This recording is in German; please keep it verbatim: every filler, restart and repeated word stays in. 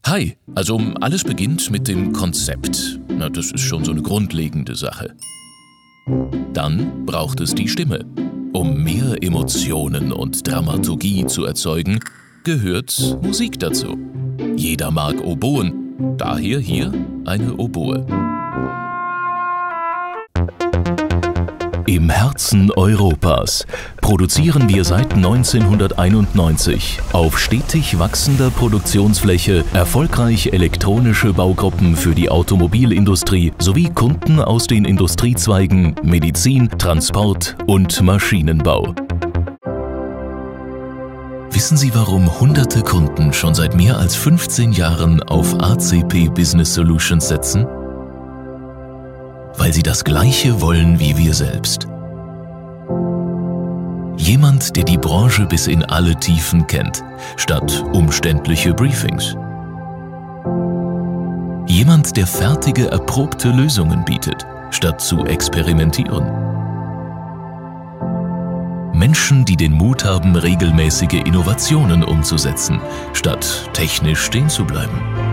Hi, also alles beginnt mit dem Konzept. Na, das ist schon so eine grundlegende Sache. Dann braucht es die Stimme. Um mehr Emotionen und Dramaturgie zu erzeugen, gehört Musik dazu. Jeder mag Oboen, daher hier eine Oboe. Im Herzen Europas produzieren wir seit neunzehnhunderteinundneunzig auf stetig wachsender Produktionsfläche erfolgreich elektronische Baugruppen für die Automobilindustrie sowie Kunden aus den Industriezweigen Medizin, Transport und Maschinenbau. Wissen Sie, warum hunderte Kunden schon seit mehr als fünfzehn Jahren auf A C P Business Solutions setzen? Weil sie das Gleiche wollen wie wir selbst. Jemand, der die Branche bis in alle Tiefen kennt, statt umständliche Briefings. Jemand, der fertige, erprobte Lösungen bietet, statt zu experimentieren. Menschen, die den Mut haben, regelmäßige Innovationen umzusetzen, statt technisch stehen zu bleiben.